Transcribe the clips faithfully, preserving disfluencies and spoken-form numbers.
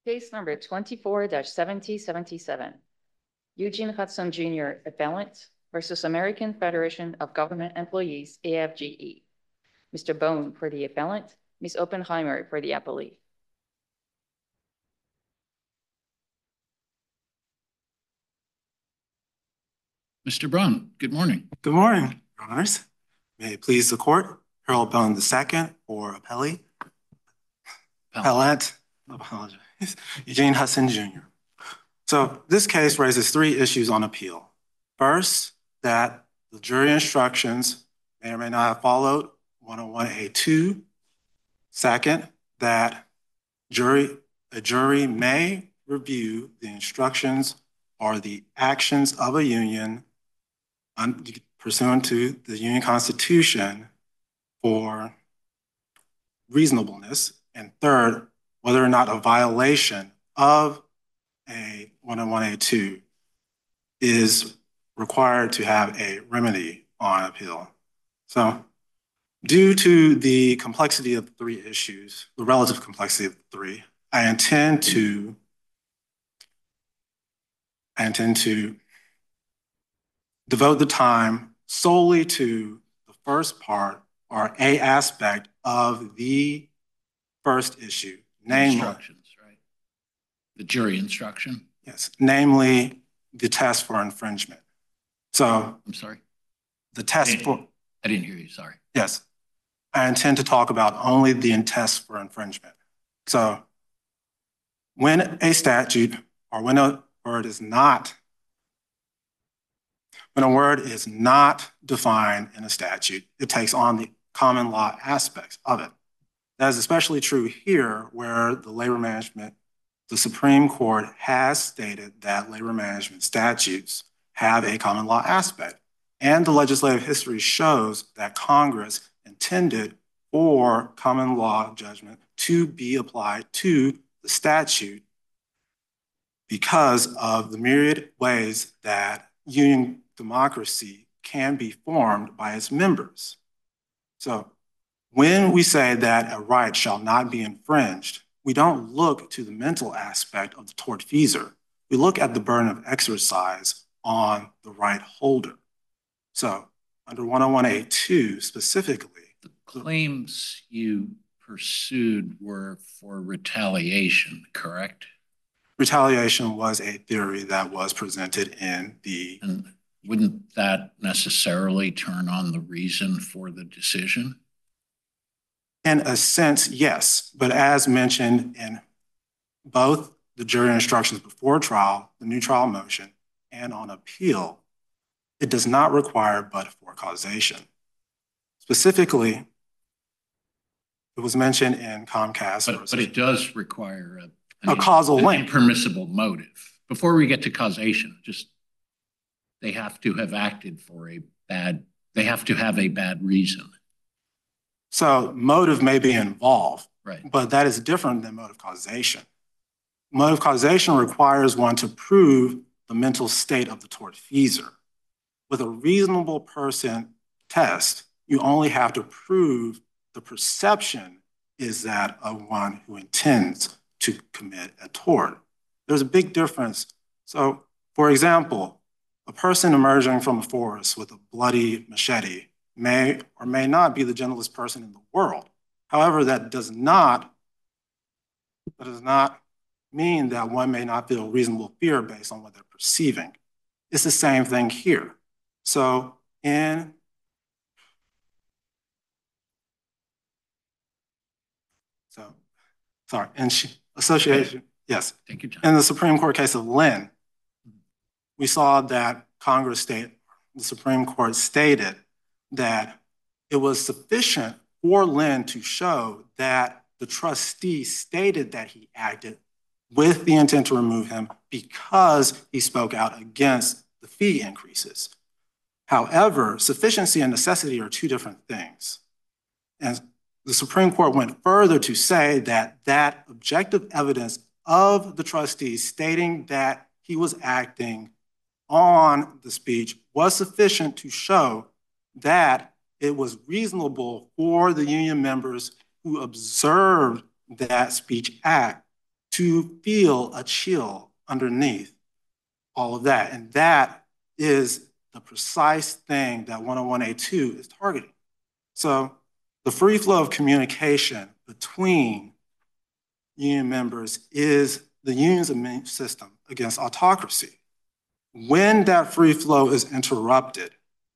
Case number twenty-four seventy seventy-seven. Eugene Hudson Junior Appellant versus American Federation of Government Employees, A F G E. Mister Bone for the appellant, Miz Oppenheimer for the appellee. Mister Braun, good morning. Good morning, Your Honors. May it please the court, Harold Bone the second or appellee. Appellant, I apologize, Eugene Hudson Junior So this case raises three issues on appeal. First, that the jury instructions may or may not have followed one oh one A two. Second, that jury, a jury may review the instructions or the actions of a union pursuant to the union constitution for reasonableness. And third, whether or not a violation of a one oh one A two is required to have a remedy on appeal. So due to the complexity of the three issues, the relative complexity of the three, I intend to, I intend to devote the time solely to the first part or a aspect of the first issue, namely instructions, right? The jury instruction. Yes, namely the test for infringement. So I'm sorry. The test I for I didn't hear you. Sorry. Yes, I intend to talk about only the test for infringement. So when a statute or when a word is not When a word is not defined in a statute, it takes on the common law aspects of it. That is especially true here where the labor management, the Supreme Court has stated that labor management statutes have a common law aspect. And the legislative history shows that Congress intended for common law judgment to be applied to the statute because of the myriad ways that union democracy can be formed by its members. So when we say that a right shall not be infringed, we don't look to the mental aspect of the tortfeasor. We look at the burden of exercise on the right holder. So under one oh one A two specifically, the claims you pursued were for retaliation, correct? Retaliation was a theory that was presented in the and wouldn't that necessarily turn on the reason for the decision? In a sense, yes. But as mentioned in both the jury instructions before trial, the new trial motion, and on appeal, it does not require but-for causation. Specifically, it was mentioned in Comcast. But, but it does require a, a causal an link. Impermissible motive. Before we get to causation, just they have to have acted for a bad, they have to have a bad reason. So motive may be involved, right? But that is different than motive causation. Motive causation requires one to prove the mental state of the tortfeasor. With a reasonable person test, you only have to prove the perception is that of one who intends to commit a tort. There's a big difference. So, for example, a person emerging from a forest with a bloody machete may or may not be the gentlest person in the world. However, that does not, that does not mean that one may not feel reasonable fear based on what they're perceiving. It's the same thing here. So in so sorry, in association, yes. Thank you, John. In the Supreme Court case of Lynn, we saw that Congress state, the Supreme Court stated that it was sufficient for Lynn to show that the trustee stated that he acted with the intent to remove him because he spoke out against the fee increases. However, sufficiency and necessity are two different things. And the Supreme Court went further to say that that objective evidence of the trustee stating that he was acting on the speech was sufficient to show that it was reasonable for the union members who observed that speech act to feel a chill underneath all of that. And that is the precise thing that one oh one A two is targeting. So the free flow of communication between union members is the union's immune system against autocracy. When that free flow is interrupted,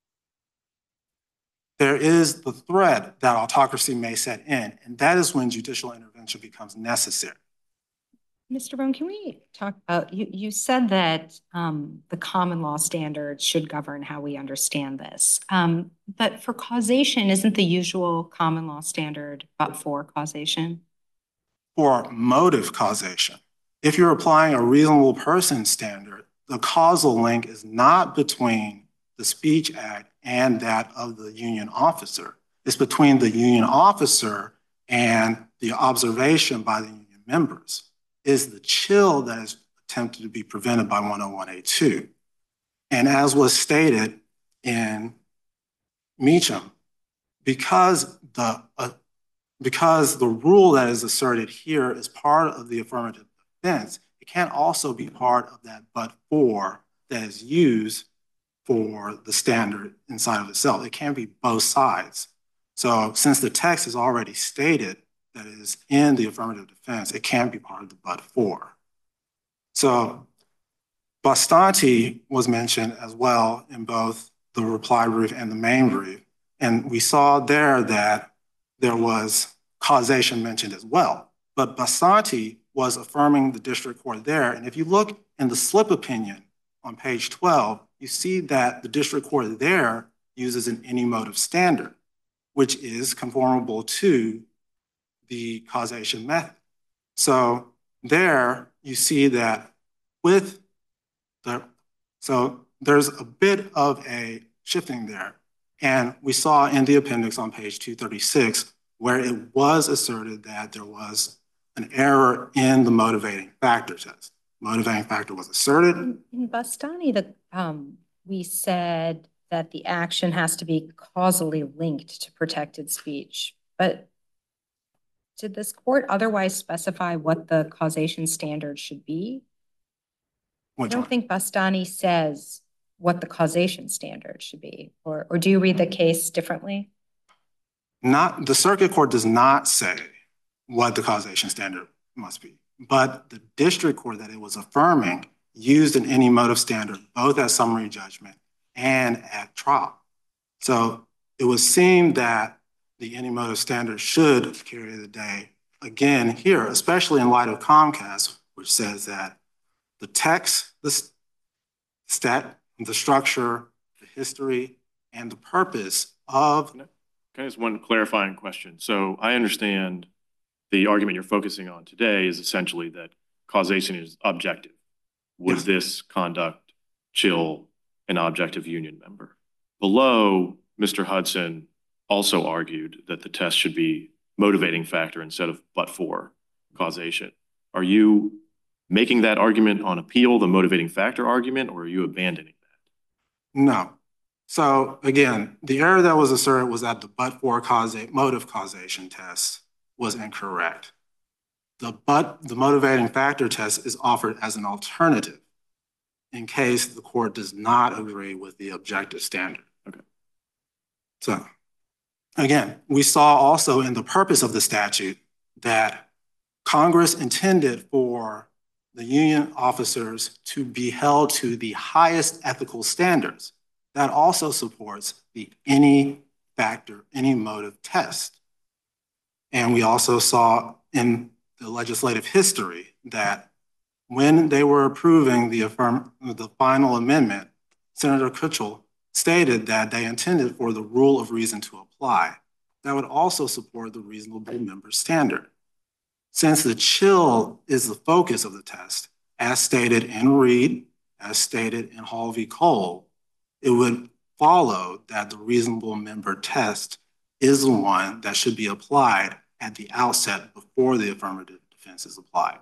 there is the threat that autocracy may set in, and that is when judicial intervention becomes necessary. Mister Bone, can we talk about, you, you said that um, the common law standards should govern how we understand this. Um, but for causation, isn't the usual common law standard but for causation? For motive causation, if you're applying a reasonable person standard, the causal link is not between the speech act and that of the union officer. It's between the union officer and the observation by the union members. Is the chill that is attempted to be prevented by one oh one A two. And as was stated in Meacham, because the, uh, because the rule that is asserted here is part of the affirmative defense, it can't also be part of that but for that is used for the standard inside of itself. It can't be both sides. So since the text is already stated that is in the affirmative defense, it can't be part of the but for. So Bastanti was mentioned as well in both the reply brief and the main brief. And we saw there that there was causation mentioned as well. But Bastanti was affirming the district court there. And if you look in the slip opinion on page twelve, you see that the district court there uses an any motive standard, which is conformable to the causation method. So there you see that with the, so there's a bit of a shifting there. And we saw in the appendix on page two thirty-six where it was asserted that there was an error in the motivating factor test. Motivating factor was asserted. In, in Bastani, the, um, we said that the action has to be causally linked to protected speech, but did this court otherwise specify what the causation standard should be? Which I don't one? think Bastani says what the causation standard should be, or, or do you read the case differently? Not, the circuit court does not say what the causation standard must be, but the district court that it was affirming used an any motive standard, both at summary judgment and at trial. So it would seem that the any motive standard should carry the day again here, especially in light of Comcast, which says that the text, the stat, the structure, the history, and the purpose of. Can I ask one clarifying question? So I understand the argument you're focusing on today is essentially that causation is objective. Would Yes. this conduct chill an objective union member? Below, Mister Hudson also argued that the test should be motivating factor instead of but for causation. Are you making that argument on appeal, the motivating factor argument, or are you abandoning that? No. So again, the error that was asserted was that the but for causa motive causation test was incorrect. The but the motivating factor test is offered as an alternative in case the court does not agree with the objective standard. Okay. So again, we saw also in the purpose of the statute that Congress intended for the union officers to be held to the highest ethical standards. That also supports the any factor, any motive test. And we also saw in the legislative history that when they were approving the, affirm the final amendment, Senator Kuchel stated that they intended for the rule of reason to apply. That would also support the reasonable member standard. Since the chill is the focus of the test, as stated in Reed, as stated in Hall v. Cole, it would follow that the reasonable member test is the one that should be applied at the outset before the affirmative defense is applied.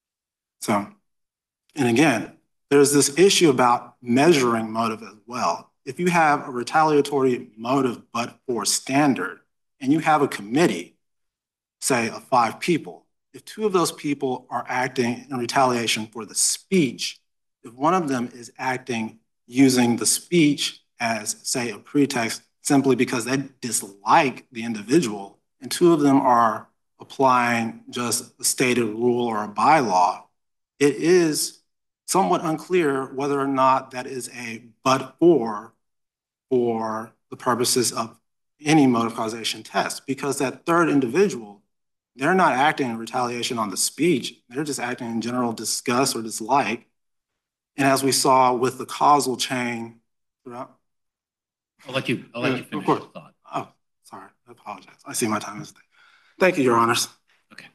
So, and again, there's this issue about measuring motive as well. If you have a retaliatory motive but for standard, and you have a committee, say of five people, if two of those people are acting in retaliation for the speech, if one of them is acting using the speech as, say, a pretext simply because they dislike the individual, and two of them are applying just a stated rule or a bylaw, it is somewhat unclear whether or not that is a but-for for the purposes of any mode of causation test, because that third individual, they're not acting in retaliation on the speech. They're just acting in general disgust or dislike. And as we saw with the causal chain throughout. I'll let you, I'll let you Yeah, finish of course. your thought. Oh, sorry, I apologize. I see my time is there. Thank you, Your Honors. Okay.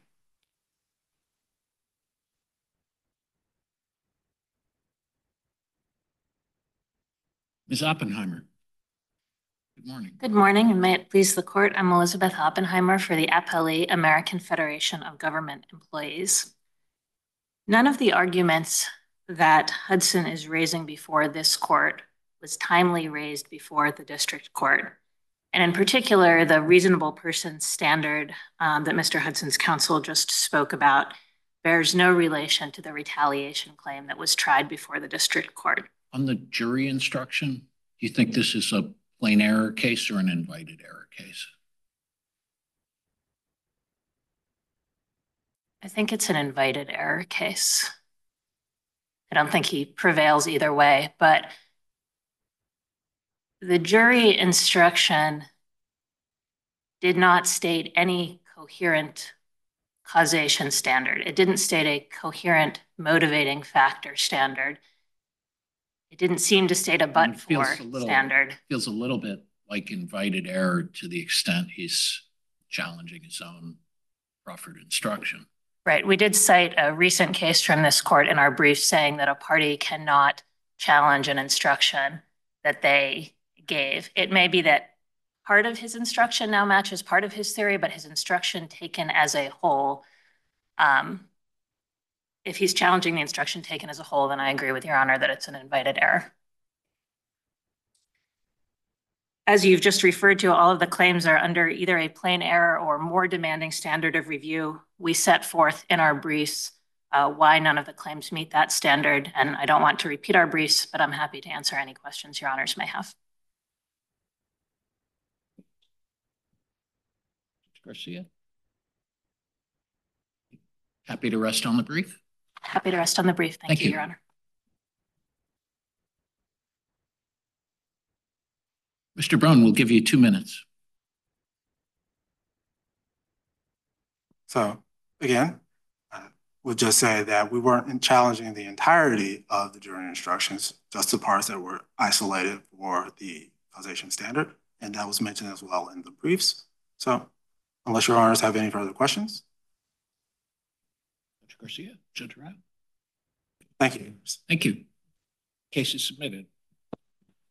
Miz Oppenheimer. Good morning. Good morning, and may it please the court. I'm Elizabeth Oppenheimer for the Appellee American Federation of Government Employees. None of the arguments that Hudson is raising before this court was timely raised before the district court. And in particular, the reasonable person standard um, that Mister Hudson's counsel just spoke about bears no relation to the retaliation claim that was tried before the district court. On the jury instruction, do you think this is a plain error case or an invited error case? I think it's an invited error case. I don't think he prevails either way, but the jury instruction did not state any coherent causation standard. It didn't state a coherent motivating factor standard. It didn't seem to state a but-for standard. Feels a little bit like invited error to the extent he's challenging his own proffered instruction. Right. We did cite a recent case from this court in our brief saying that a party cannot challenge an instruction that they gave. It may be that part of his instruction now matches part of his theory, but his instruction taken as a whole, um, if he's challenging the instruction taken as a whole, then I agree with Your Honor that it's an invited error. As you've just referred to, all of the claims are under either a plain error or more demanding standard of review. We set forth in our briefs uh, why none of the claims meet that standard, and I don't want to repeat our briefs, but I'm happy to answer any questions Your Honors may have. Garcia? Happy to rest on the brief? Happy to rest on the brief. Thank, Thank you, you, Your Honor. Mister Brown, we'll give you two minutes. So again, I would just say that we weren't challenging the entirety of the jury instructions, just the parts that were isolated for the causation standard. And that was mentioned as well in the briefs. So unless Your Honors have any further questions. Mister Garcia, Judge Rao. Thank you. Thank you. Case is submitted.